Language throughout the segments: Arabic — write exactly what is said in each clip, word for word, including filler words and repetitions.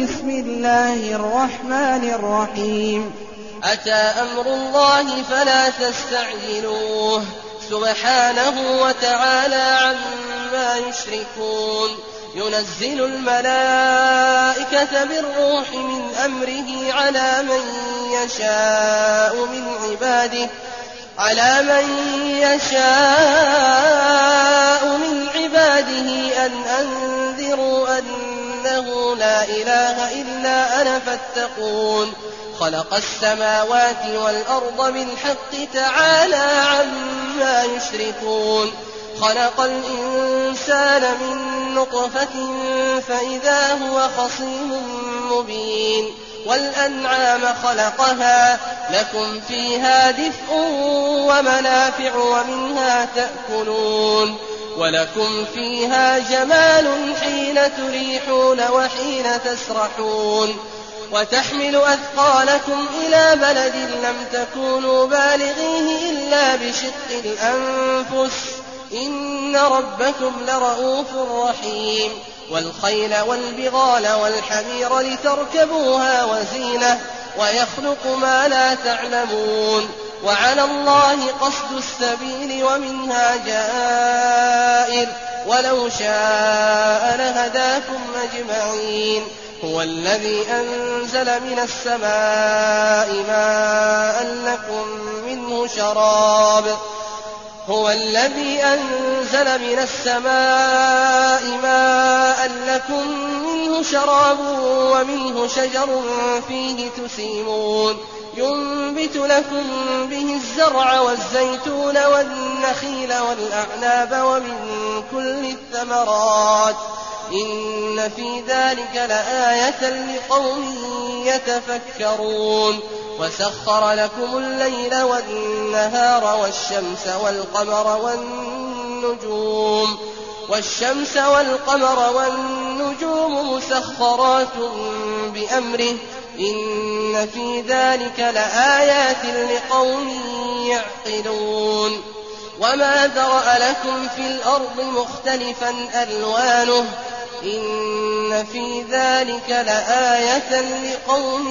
بسم الله الرحمن الرحيم أتى أمر الله فلا تستعجلوه سبحانه وتعالى عما يشركون ينزل الملائكة بالروح من أمره على من يشاء من عباده على من يشاء من عباده أن أنذروا أنه لا إله إلا أنا فاتقون خلق السماوات والأرض بالحق تعالى عما يشركون خلق الإنسان من نطفة فإذا هو خصيم مبين والأنعام خلقها لكم فيها دفء ومنافع ومنها تأكلون ولكم فيها جمال حين تريحون وحين تسرحون وتحمل أثقالكم إلى بلد لم تكونوا بالغيه إلا بشق الأنفس إن ربكم لرءوف رحيم والخيل والبغال والحمير لتركبوها وزينة ويخلق ما لا تعلمون وعلى الله قصد السبيل ومنها جائر ولو شاء لهداكم أجمعين هو الذي أنزل من السماء ماء لكم منه شراب هو الذي أنزل من السماء ماء لكم منه شراب ومنه شجر فيه تسيمون ينبت لكم به الزرع والزيتون والنخيل والأعناب ومن كل الثمرات إن في ذلك لآية لقوم يتفكرون وسخر لكم الليل والنهار والشمس والقمر والنجوم والشمس والقمر والنجوم مسخرات بأمره إن في ذلك لآيات لقوم يعقلون وما ذرأ لكم في الأرض مختلفا ألوانه إن في ذلك لآية لقوم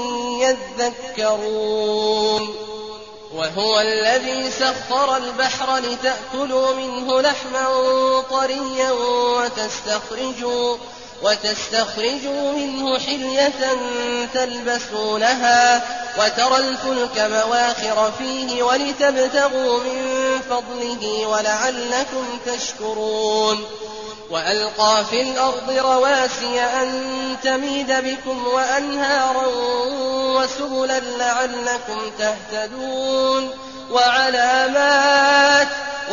يذكرون وهو الذي سخر البحر لتأكلوا منه لحما طريا وتستخرجوا وتستخرجوا منه حلية تلبسونها وترى الفلك مواخر فيه ولتبتغوا من فضله ولعلكم تشكرون وألقى في الأرض رواسي أن تميد بكم وأنهارا وسبلا لعلكم تهتدون وعلامات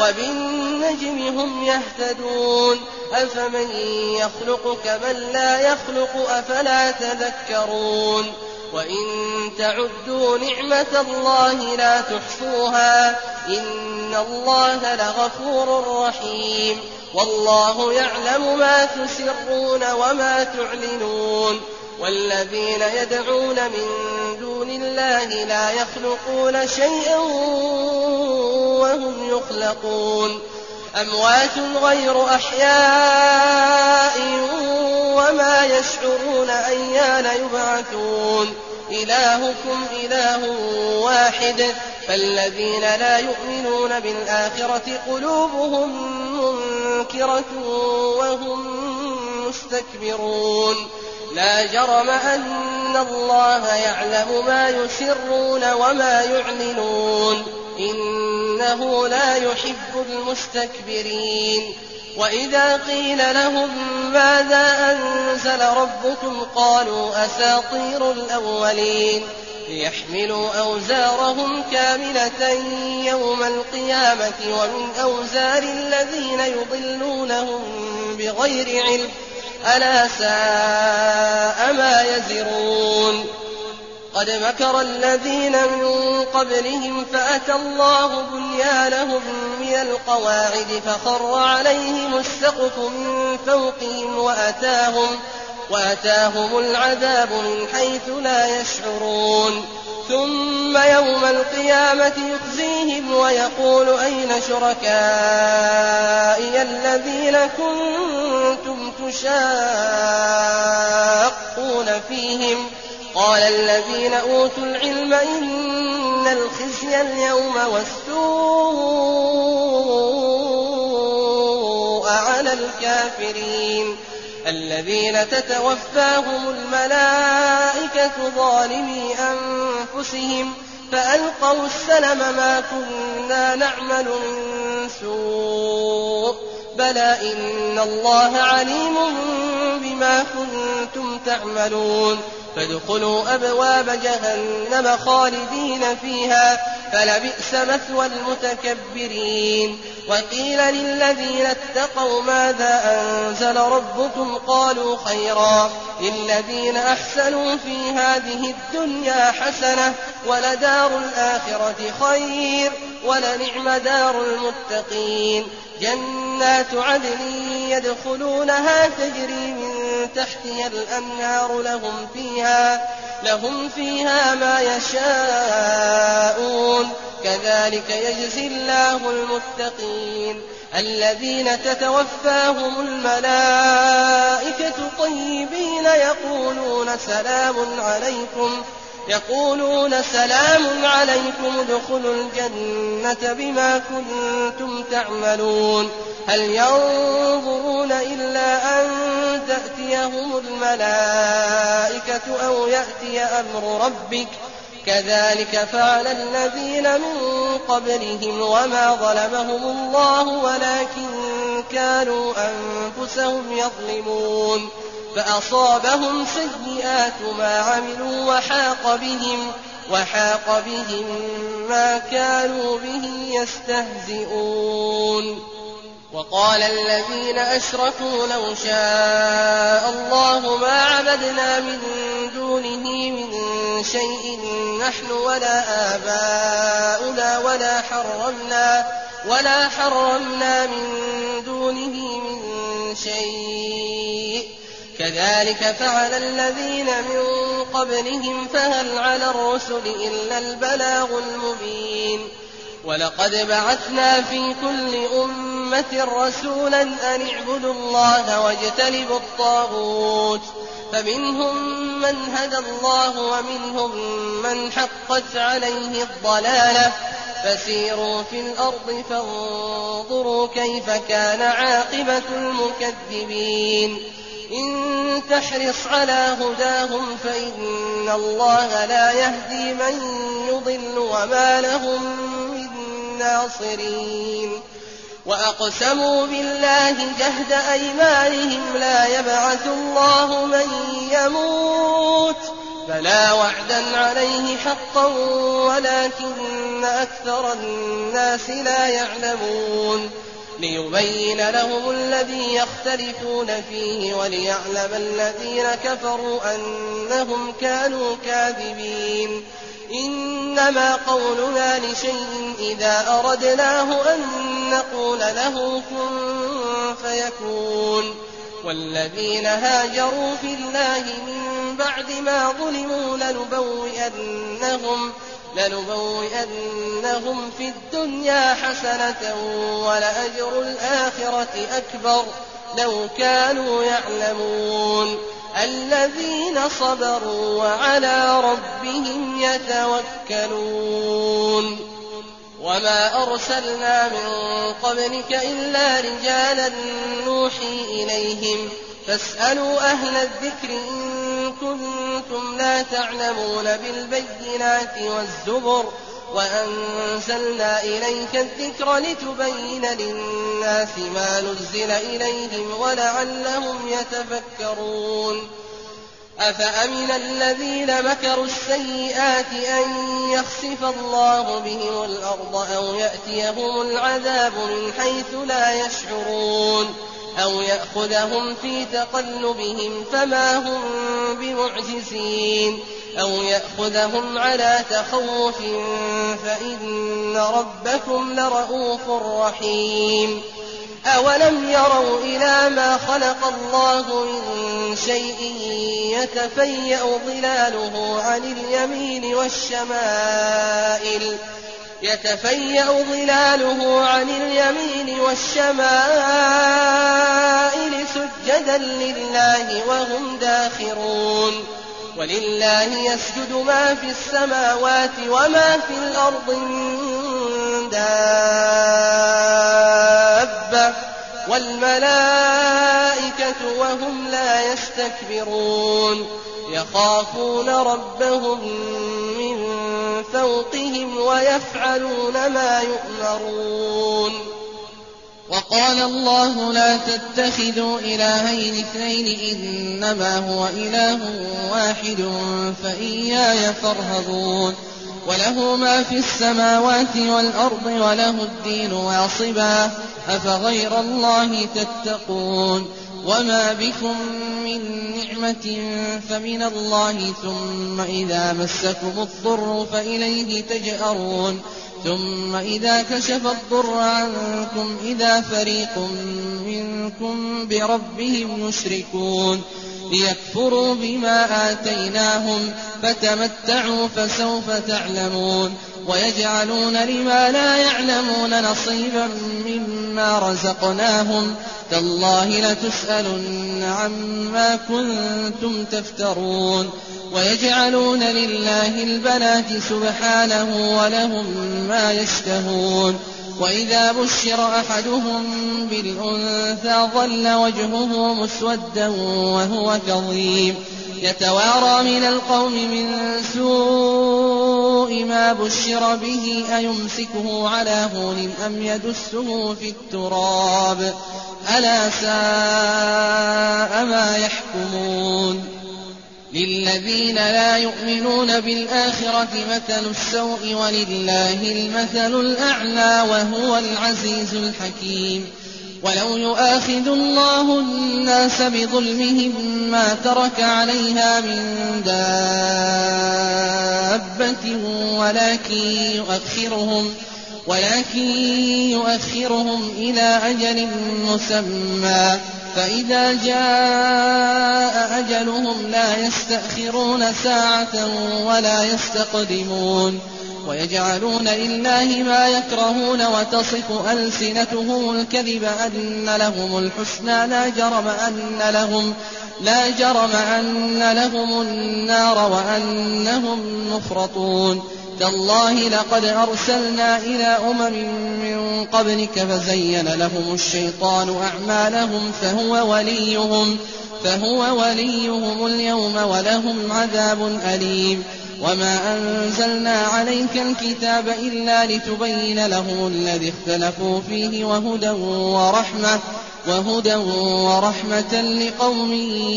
وبالنجم هم يهتدون أفمن يخلق كمن لا يخلق أفلا تذكرون وإن تعدوا نعمة الله لا تحصوها إن الله لغفور رحيم والله يعلم ما تسرون وما تعلنون والذين يدعون من دون الله لا يخلقون شيئا وهم يخلقون أموات غير أحياء وما يشعرون أيان يبعثون إلهكم إله واحد فالذين لا يؤمنون بالآخرة قلوبهم منكرة وهم مستكبرون لا جرم أن الله يعلم ما يسرون وما يعلنون إنه لا يحب المستكبرين وإذا قيل لهم ماذا أنزل ربكم قالوا أساطير الأولين ليحملوا أوزارهم كاملة يوم القيامة ومن أوزار الذين يضلونهم بغير علم ألا ساء ما يزرون قد مكر الذين من قبلهم فأتى الله بنيانهم من القواعد فخر عليهم السقف من فوقهم وأتاهم, وأتاهم العذاب من حيث لا يشعرون ثم يوم القيامة يخزيهم ويقول أين شركائي الذين كنتم تشاقون فيهم قال الذين أوتوا العلم إن الخزي اليوم والسوء على الكافرين الذين تتوفاهم الملائكة ظالمي أنفسهم فألقوا السلم ما كنا نعمل من سوء بلى إن الله عليم بما كنتم تعملون فادخلوا أبواب جهنم خالدين فيها فلبئس مثوى المتكبرين وقيل للذين اتقوا ماذا أنزل ربكم قالوا خيرا للذين أحسنوا في هذه الدنيا حسنة ولدار الآخرة خير ولنعم دار المتقين جنات عدن يدخلونها تجري من تحتها الأنهار لهم فيها لهم فيها ما يشاءون كذلك يجزي الله المتقين الذين تتوفاهم الملائكة طيبين يقولون سلام عليكم يقولون سلام عليكم ادخلوا الجنة بما كنتم تعملون هل ينظرون إلا أن تأتيهم الملائكة أو يأتي أمر ربك كذلك فعل الذين من قبلهم وما ظلمهم الله ولكن كانوا أنفسهم يظلمون فأصابهم سيئات ما عملوا وحاق بهم وحاق بهم ما كانوا به يستهزئون وقال الذين أشركوا لو شاء الله ما عبدنا من دونه من شيء نحن ولا آباؤنا ولا حرمنا ولا حرمنا من دونه من شيء كذلك فعل الذين من قبلهم فهل على الرسل إلا البلاغ المبين ولقد بعثنا في كل أمة رسولا أن اعبدوا الله واجتنبوا الطاغوت فمنهم من هدى الله ومنهم من حقت عليه الضلالة فسيروا في الأرض فانظروا كيف كان عاقبة المكذبين إن تحرص على هداهم فإن الله لا يهدي من يضل وما لهم من ناصرين وأقسموا بالله جهد أيمانهم لا يبعث الله من يموت بلى وعدا عليه حقا ولكن أكثر الناس لا يعلمون ليبين لهم الذي يختلفون فيه وليعلم الذين كفروا أنهم كانوا كاذبين إنما قولنا لشيء إذا أردناه أن نقول له كن فيكون والذين هاجروا في الله من بعد ما ظلموا لنبوئنهم لنبوئنهم في الدنيا حسنة ولأجر الآخرة أكبر لو كانوا يعلمون الذين صبروا وعلى ربهم يتوكلون وما أرسلنا من قبلك إلا رجالا نوحي إليهم فاسألوا أهل الذكر إن كنتم لا تعلمون بالبينات والزبر وأنزلنا إليك الذكر لتبين للناس ما نزل إليهم ولعلهم يتفكرون أفأمن الذين مكروا السيئات أن يخسف الله بهم الأرض أو يأتيهم العذاب من حيث لا يشعرون أو يأخذهم في تقلبهم فما هم بمعجزين أو يأخذهم على تخوف فإن ربكم لرءوف رحيم أولم يروا إلى ما خلق الله من شيء يتفيأ ظلاله عن اليمين والشمائل يتفيأ ظلاله عن اليمين والشمائل سجدا لله وهم داخرون ولله يسجد ما في السماوات وما في الأرض من دابة والملائكة وهم لا يستكبرون يخافون ربهم من فوقهم ويفعلون ما يؤمرون. وقال الله لا تتخذوا إلهين اثنين إنما هو إله واحد فإياي فارهبون وله ما في السماوات والأرض وله الدين واصبا أفغير الله تتقون وما بكم من نعمة فمن الله ثم إذا مسكم الضر فإليه تجأرون ثم إذا كشف الضر عنكم إذا فريق منكم بربهم يشركون ليكفروا بما آتيناهم فتمتعوا فسوف تعلمون ويجعلون لما لا يعلمون نصيبا مما رزقناهم تالله لتسألن عما كنتم تفترون ويجعلون لله البنات سبحانه ولهم ما يشتهون وإذا بشر أحدهم بالأنثى ظل وجهه مسودا وهو كظيم يتوارى من القوم من سوء ما بشر به أيمسكه على هون أم يدسه في التراب ألا ساء ما يحكمون للذين لا يؤمنون بالآخرة مثل السوء ولله المثل الأعلى وهو العزيز الحكيم ولو يؤاخذ الله الناس بظلمهم ما ترك عليها من دابة ولكن يؤخرهم ولكن يؤخرهم إلى أجل مسمى فإذا جاء أجلهم لا يستأخرون ساعة ولا يستقدمون ويجعلون لله ما يكرهون وتصف ألسنتهم الكذب أن لهم الحسنى لا جرم أن لهم لا جرم أن لهم النار وأنهم مفرطون تالله لقد أرسلنا إلى أمم من قبلك فزين لهم الشيطان أعمالهم فهو وليهم فهو وليهم اليوم ولهم عذاب أليم وما أنزلنا عليك الكتاب إلا لتبين لهم الذي اختلفوا فيه وهدى ورحمة وهدى ورحمة لقوم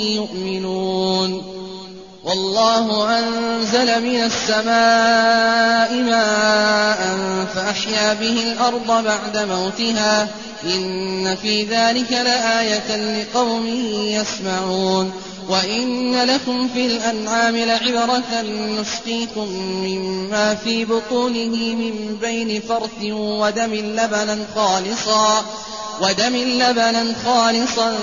يؤمنون والله أنزل من السماء ماء فأحيا به الأرض بعد موتها إن في ذلك لآية لقوم يسمعون وإن لكم في الأنعام لعبرة نسقيكم مما في بطونه من بين فرث ودم لبنا خالصا ودم لبنا خالصا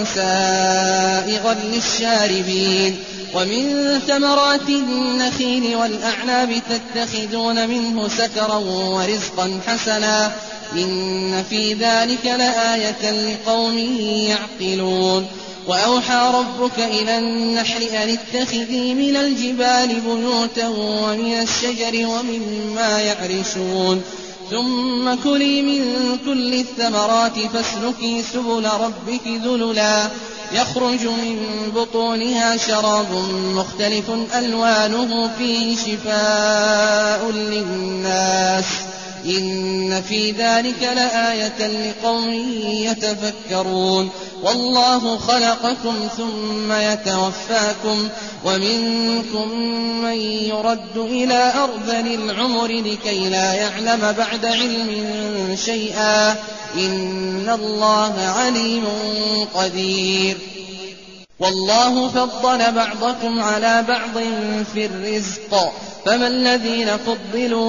سائغا للشاربين ومن ثمرات النخيل والأعناب تتخذون منه سكرا ورزقا حسنا إن في ذلك لآية لقوم يعقلون وأوحى ربك إلى النحل أن اتخذي من الجبال بيوتا ومن الشجر ومما يعرشون ثم كلي من كل الثمرات فاسلكي سبل ربك ذللا يخرج من بطونها شراب مختلف ألوانه فيه شفاء للناس إن في ذلك لآية لقوم يتفكرون والله خلقكم ثم يتوفاكم ومنكم من يرد إلى أرذل العمر لكي لا يعلم بعد علم شيئا إن الله عليم قدير والله فضل بعضكم على بعض في الرزق فما الذين فضلوا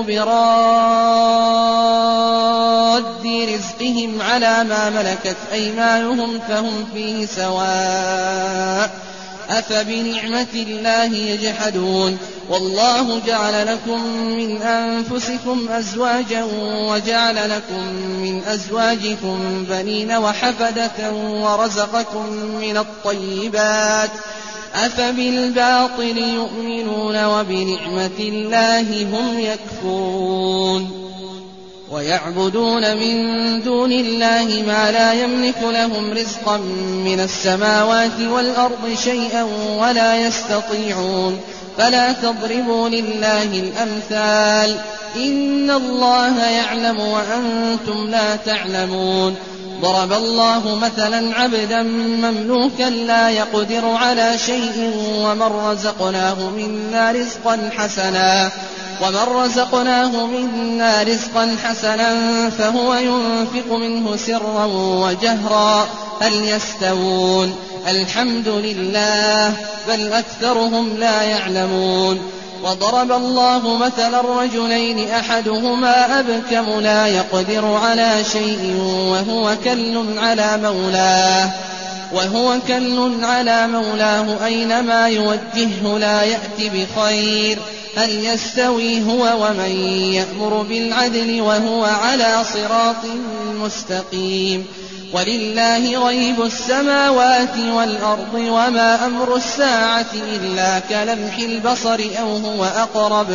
براد رزقهم على ما ملكت أيمانهم فهم فيه سواء أفبنعمة الله يجحدون والله جعل لكم من أنفسكم أزواجا وجعل لكم من أزواجكم بنين وحفدة ورزقكم من الطيبات أفبالباطل يؤمنون وبنعمة الله هم يكفرون ويعبدون من دون الله ما لا يملك لهم رزقا من السماوات والأرض شيئا ولا يستطيعون فلا تضربوا لله الأمثال إن الله يعلم وأنتم لا تعلمون ضرب الله مثلا عبدا مملوكا لا يقدر على شيء ومن رزقناه منا رزقا حسنا ومن رزقناه منا رزقا حسنا فهو ينفق منه سرا وجهرا هل يستوون الحمد لله بل أكثرهم لا يعلمون وضرب الله مثلا الرجلين أحدهما أبكم لا يقدر على شيء وهو كل على مولاه وهو كل على مولاه أينما يوجهه لا يأتي بخير هل يستوي هو ومن يأمر بالعدل وهو على صراط مستقيم ولله غيب السماوات والأرض وما أمر الساعة إلا كلمح البصر أو هو أقرب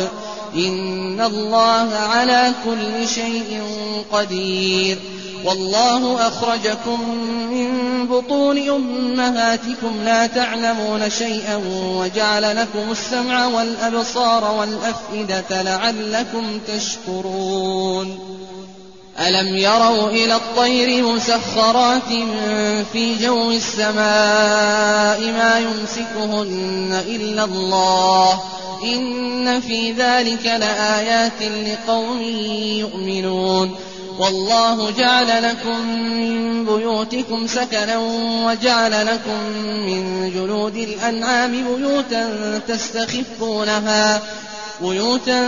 إن الله على كل شيء قدير والله أخرجكم من بطون أمهاتكم لا تعلمون شيئا وجعل لكم السمع والأبصار والأفئدة لعلكم تشكرون ألم يروا إلى الطير مسخرات في جو السماء ما يمسكهن إلا الله إن في ذلك لآيات لقوم يؤمنون والله جعل لكم من بيوتكم سكنا وجعل لكم من جلود الأنعام بيوتا تستخفونها بيوتا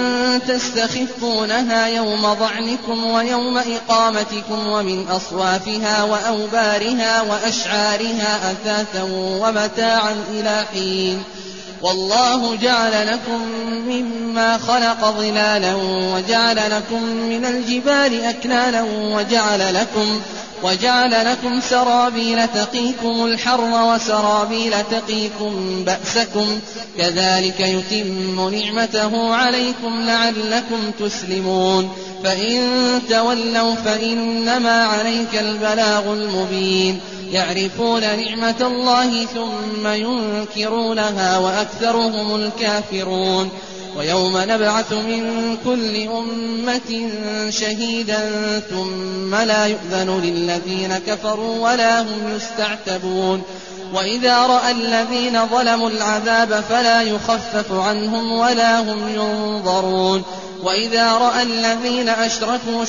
تستخفونها يوم ضعنكم ويوم إقامتكم ومن أصوافها وأوبارها وأشعارها أثاثا ومتاعا إلى حين والله جعل لكم مما خلق ظلالا وجعل لكم من الجبال أكنانا وجعل لكم وجعل لكم سرابيل تقيكم الحر وسرابيل تقيكم بأسكم كذلك يتم نعمته عليكم لعلكم تسلمون فإن تولوا فإنما عليك البلاغ المبين يعرفون نعمة الله ثم ينكرونها وأكثرهم الكافرون ويوم نبعث من كل أمة شهيدا ثم لا يؤذن للذين كفروا ولا هم يستعتبون وإذا رأى الذين ظلموا العذاب فلا يخفف عنهم ولا هم ينظرون وإذا رأى الذين أشركوا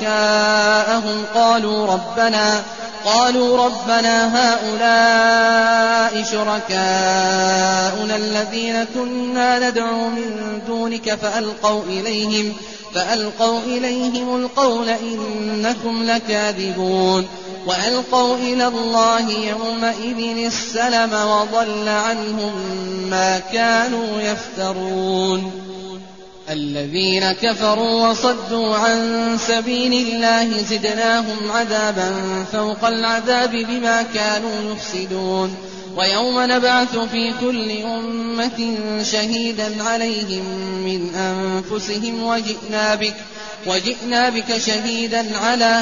شركاءهم قالوا ربنا قالوا ربنا هؤلاء شركاؤنا الذين كنا ندعو من دونك فألقوا إليهم فألقوا إليهم القول إنكم لكاذبون وألقوا إلى الله يومئذ السلم وضل عنهم ما كانوا يفترون الذين كفروا وصدوا عن سبيل الله زدناهم عذابا فوق العذاب بما كانوا يفسدون ويوم نبعث في كل أمة شهيدا عليهم من أنفسهم وجئنا بك وجئنا بك شهيدا على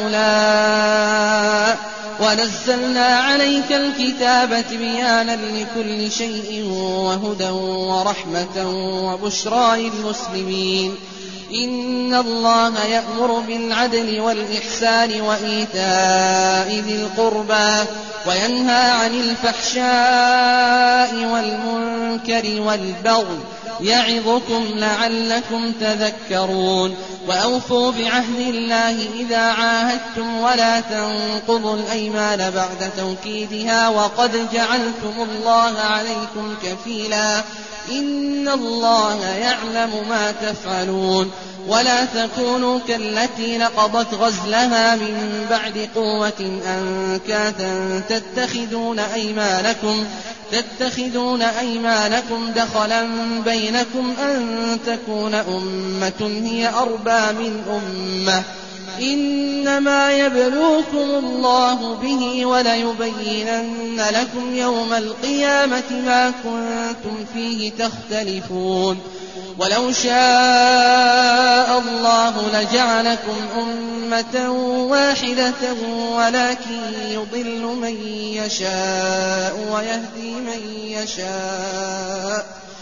هؤلاء ونزلنا عليك الكتاب تبيانا لكل شيء وهدى ورحمة وبشرى للمسلمين إن الله يأمر بالعدل والإحسان وإيتاء ذي القربى وينهى عن الفحشاء والمنكر والبغي يعظكم لعلكم تذكرون وأوفوا بعهد الله إذا عاهدتم ولا تنقضوا الأيمان بعد توكيدها وقد جعلتم الله عليكم كفيلا إن الله يعلم ما تفعلون ولا تكونوا كالتي نقضت غزلها من بعد قوة أنكاثا تتخذون أيمانكم تتخذون أيمانكم دخلا بينكم أن تكون أمة هي أربى من أمة إنما يبلوكم الله به وليبينن لكم يوم القيامة ما كنتم فيه تختلفون ولو شاء الله لجعلكم أمة واحدة ولكن يضل من يشاء ويهدي من يشاء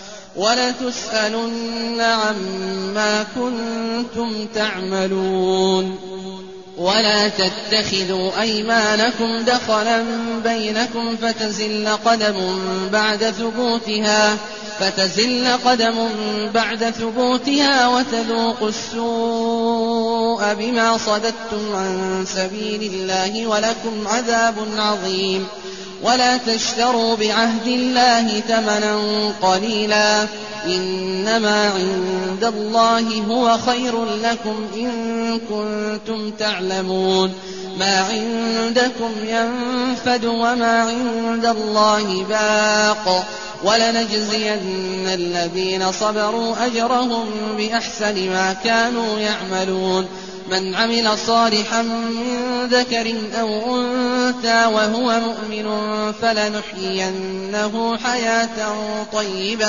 ولتسألن عما كنتم تعملون ولا تتخذوا أيمانكم دخلا بينكم فتزل قدم بعد ثبوتها فتزل قدم بعد ثبوتها وتذوقوا السوء بما صددتم عن سبيل الله ولكم عذاب عظيم ولا تشتروا بعهد الله ثمنا قليلا إنما عند الله هو خير لكم إن كنتم تعلمون ما عندكم ينفد وما عند الله باق ولنجزين الذين صبروا أجرهم بأحسن ما كانوا يعملون من عمل صالحا من ذكر أو أنثى وهو مؤمن فلنحيينه حياة طيبة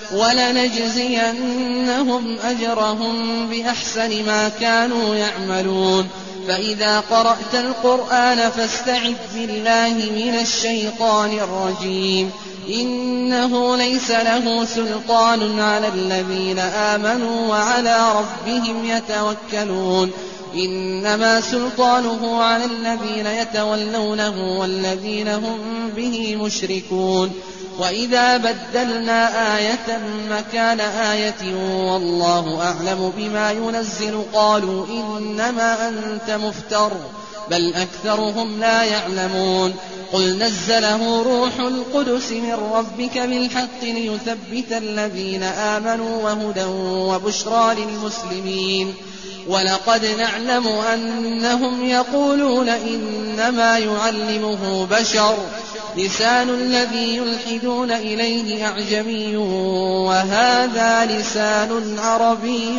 ولنجزينهم أجرهم بأحسن ما كانوا يعملون فإذا قرأت القرآن فاستعذ بالله من الشيطان الرجيم إنه ليس له سلطان على الذين آمنوا وعلى ربهم يتوكلون إنما سلطانه على الذين يتولونه والذين هم به مشركون وإذا بدلنا آية مكان آية والله أعلم بما ينزل قالوا إنما أنت مفتر بل أكثرهم لا يعلمون قل نزله روح القدس من ربك بالحق ليثبت الذين آمنوا وهدى وبشرى للمسلمين ولقد نعلم أنهم يقولون إنما يعلمه بشر لسان الذي يلحدون إليه أعجمي وهذا لسان عربي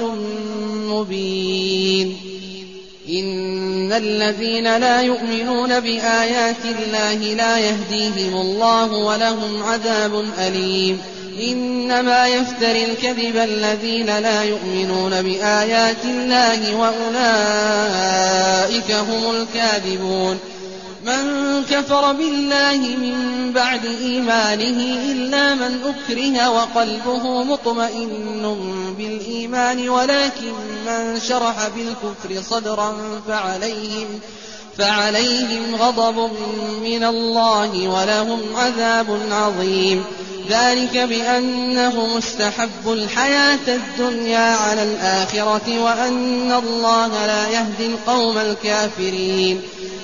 مبين إن الذين لا يؤمنون بآيات الله لا يهديهم الله ولهم عذاب أليم إنما يفتري الكذب الذين لا يؤمنون بآيات الله وأولئك هم الكاذبون من كفر بالله من بعد إيمانه إلا من أكره وقلبه مطمئن بالإيمان ولكن من شرح بالكفر صدرا فعليهم فعليهم غضب من الله ولهم عذاب عظيم ذلك بأنهم استحبوا الحياة الدنيا على الآخرة وأن الله لا يهدي القوم الكافرين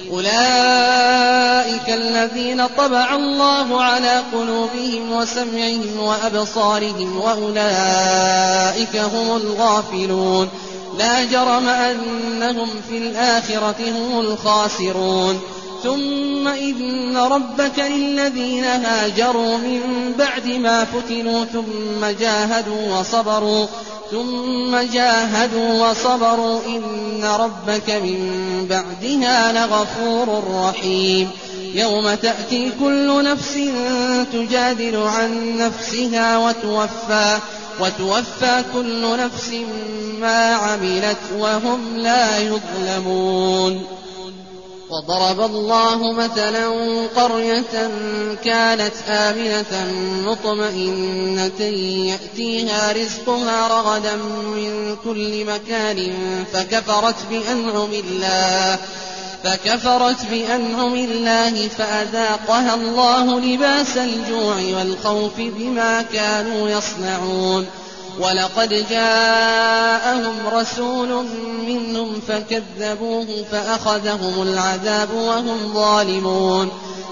أولئك الذين طبع الله على قلوبهم وسمعهم وأبصارهم وأولئك هم الغافلون لا جرم أنهم في الآخرة هم الخاسرون ثم إن ربك للذين هاجروا من بعد ما فتنوا ثم جاهدوا وصبروا ثم جاهدوا وصبروا إن ربك من بعدها لغفور رحيم يوم تأتي كل نفس تجادل عن نفسها وتوفى وتوفى كل نفس ما عملت وهم لا يظلمون وضرب الله مثلا قرية كانت آمنة مطمئنة يأتيها رزقها رغدا من كل مكان فكفرت بأنعم الله فكفرت بأنعم الله فأذاقها الله لباس الجوع والخوف بما كانوا يصنعون ولقد جاءهم رسول منهم فكذبوه فأخذهم العذاب وهم ظالمون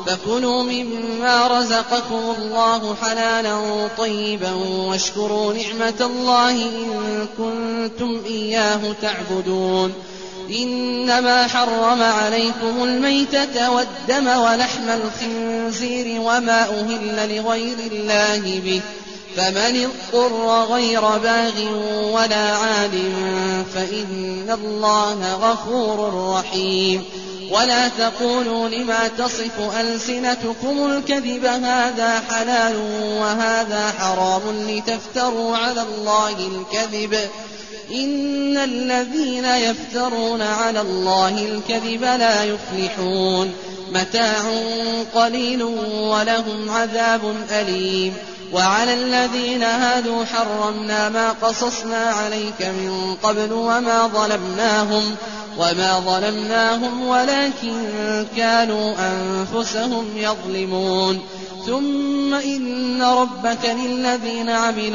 فكلوا مما رزقكم الله حلالا طيبا واشكروا نعمة الله إن كنتم إياه تعبدون. إنما حرم عليكم الميتة والدم ولحم الخنزير وما أهل لغير الله به، فمن اضطر غير باغ ولا عاد فإن الله غفور رحيم. ولا تقولوا لما تصف ألسنتكم الكذب هذا حلال وهذا حرام لتفتروا على الله الكذب، إن الذين يفترون على الله الكذب لا يفلحون. متاع قليل ولهم عذاب أليم. وعلى الذين هادوا حرمنا ما قصصنا عليك من قبل وما ظلمناهم وما ظلمناهم ولكن كانوا أنفسهم يظلمون. ثم إن ربك للذين عملوا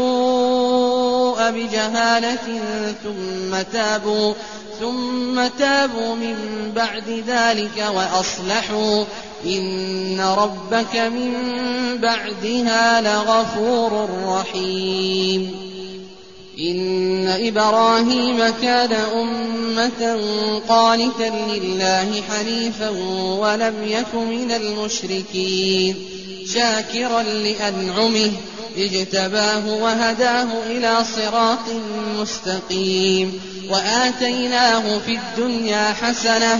السوء بجهالة ثم تابوا ثم تابوا من بعد ذلك وأصلحوا إن ربك من بعدها لغفور رحيم. إن إبراهيم كان أمة قانتا لله حنيفا ولم يك من المشركين، شاكرا لأنعمه اجتباه وهداه إلى صراط مستقيم. وآتيناه في الدنيا حسنة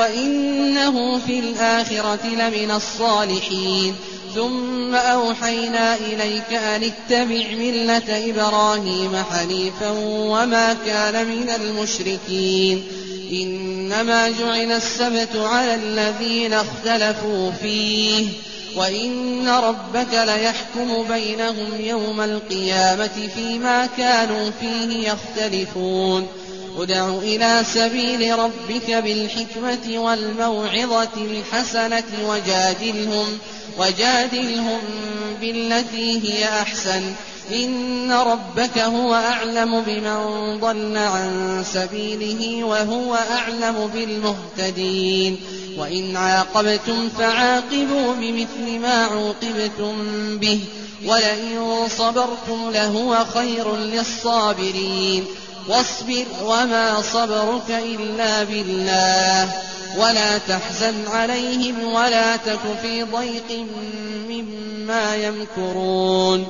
وإنه في الآخرة لمن الصالحين. ثم أوحينا إليك أن اتبع ملة إبراهيم حنيفا وما كان من المشركين. إنما جعل السبت على الذين اختلفوا فيه وإن ربك ليحكم بينهم يوم القيامة فيما كانوا فيه يختلفون. ادع إلى سبيل ربك بالحكمة والموعظة الحسنة وجادلهم, وجادلهم بالتي هي أحسن إن ربك هو أعلم بمن ضل عن سبيله وهو أعلم بالمهتدين. وإن عاقبتم فعاقبوا بمثل ما عوقبتم به ولئن صبرتم لهو خير للصابرين. واصبر وما صبرك إلا بالله ولا تحزن عليهم ولا تك في ضيق مما يمكرون.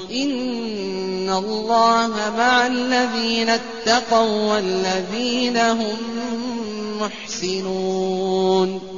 إن الله مع الذين اتقوا والذين هم محسنون.